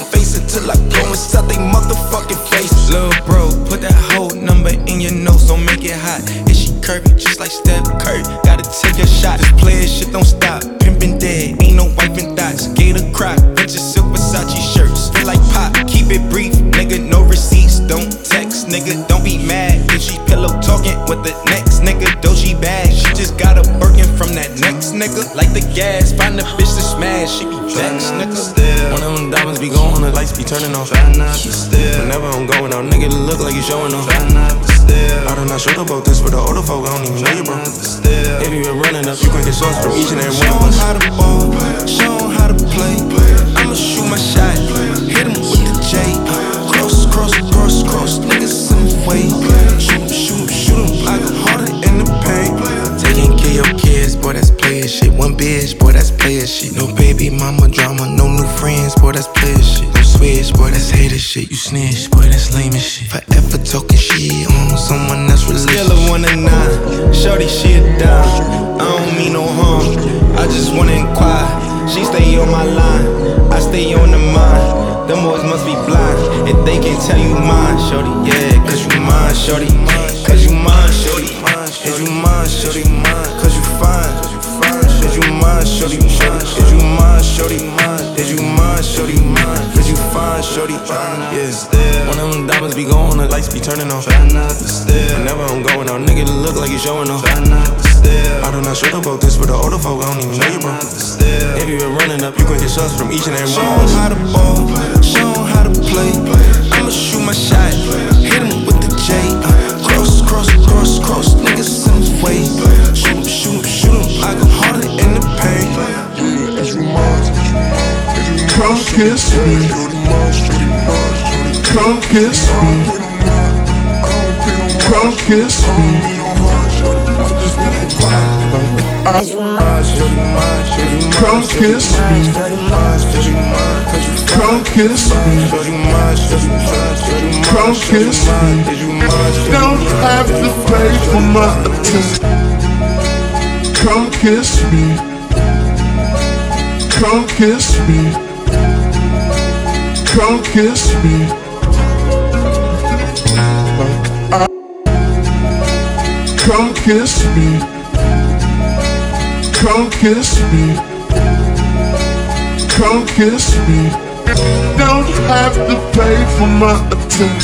face until I go inside they motherfucking face. Lil' bro, put that whole number in your notes, don't make it hot. And she curvy just like Steph Curry, gotta take a shot. This player shit don't stop, pimpin' dead, ain't no wiping dots. Gator crop, vintage silk Versace shirts, feel like pop. Keep it brief, nigga, no receipts, don't text, nigga. Don't be mad if she pillow talking with the next nigga. Doji bag, she just got a Birkin from that next nigga. Like the gas, find a bitch to smash, she be vexed, nigga. One of them diamonds be going, the lights be turning off. Whenever I'm going out, nigga, it look like you showing off. I do not shoot about this for the older folk, I don't even know you, bro. If you been running up, you gon' get sauce from each and every one of us. Show 'em how to ball, show 'em how to play. I'ma shoot my shot, hit 'em with the J. Cross, cross, cross, cross, niggas in the way. Shoot 'em, shoot 'em, shoot 'em, I go harder in the paint. Taking care of your kids, boy, that's player shit. One bitch, boy, that's player shit. No baby mama drama, no new friends, boy, that's player shit. No switch, boy, that's hater shit. You snitch, boy, that's lame as shit. Forever talking shit on someone that's relationship. Still a 1 and 9, shorty, she a dime. I don't mean no harm, I just wanna inquire. She stay on my line, I stay on the mind. Them boys must be blind if they can't tell you mine, shorty. Yeah, cause you mine, shorty. Cause you mine, shorty. Is you mine, shorty? Cause you fine. Is you mine, shorty? Is you mine, shorty? Is you mine, shorty? Cause you fine, shorty. Yeah. One of them diamonds be going, the lights be turning off. Whenever I'm going out, nigga, it look like you showing off. I do not shoot about this for the older folk, I don't even know you, bro. If you been running up, you gon' get shots from each and every one of us. Show 'em how to ball, show 'em how to play. I'ma shoot my shot, hit 'em with the J. Cross, cross, cross, cross, niggas in the way. Shoot 'em, shoot 'em, shoot 'em, I go harder in the paint. Come kiss me, come kiss me, come kiss me. Come kiss me, come kiss me, come kiss me. Don't have to pay for my attention. Come kiss me, come kiss me, come kiss me. Come kiss me, come kiss me, come kiss me. Don't have to pay for my attention.